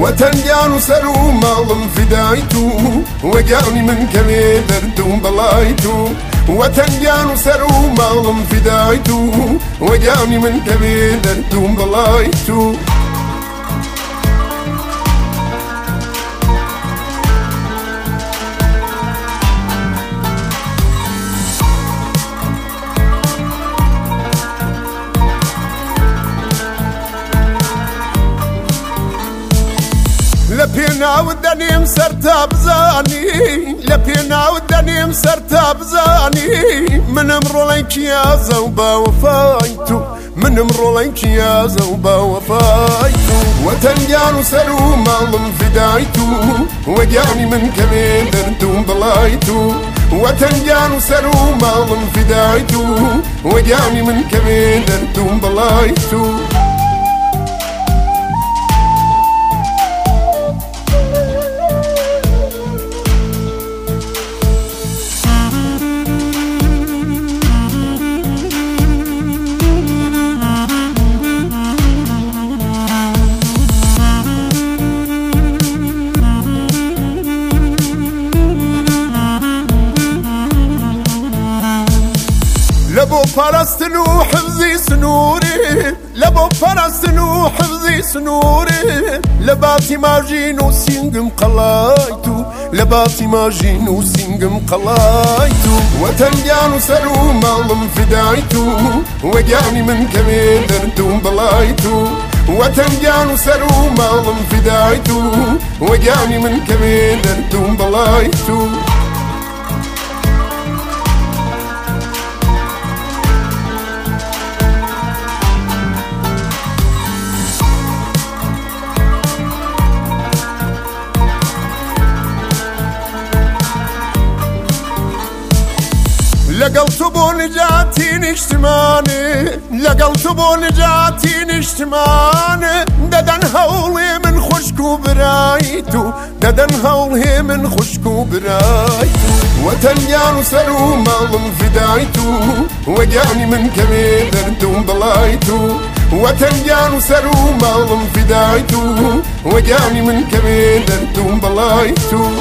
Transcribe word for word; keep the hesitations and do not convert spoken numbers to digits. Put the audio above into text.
وتنجان وسرو مالم فدايتو وقعني من كمي دردوم بلايتو وتنجان وسرو مالم فدايتو وقعني من كمي دردوم بلايتو لبينا ودني مسرتا بزاني لبينا ودني مسرتا بزاني من امرو ليك يا زوبا وفايتو من امرو ليك يا زوبا وفايتو وتنجان وسرو مالم فدايتو وقعني من كمين دردوم بلايتو وتنجان وسرو مالم فدايتو وقعني من كمين دردوم بلايتو لبو فرستن وحفظي سنوري لبو فرستن وحفظي سنوري لباتي ماجين وسينقم قلايتو لباتي ماجين وسينقم قلايتو وتنجان وسرو مالم فدايتو وقعني من كمين دردوم بلايتو وتنجان وسرو مالم فدايتو وقعني من كمين دردوم بلايتو لقلت بو نجاتي نشتماني لقلت بو نجاتي نشتماني ددن هولي من خشكو برايتو ددن هولي من خشكو برايتو وتنجان وسرو مالم فدايتو وقعني من كمين دردوم بلايتو وتنجان وسرو مالم فدايتو وقعني من كمين دردوم بلايتو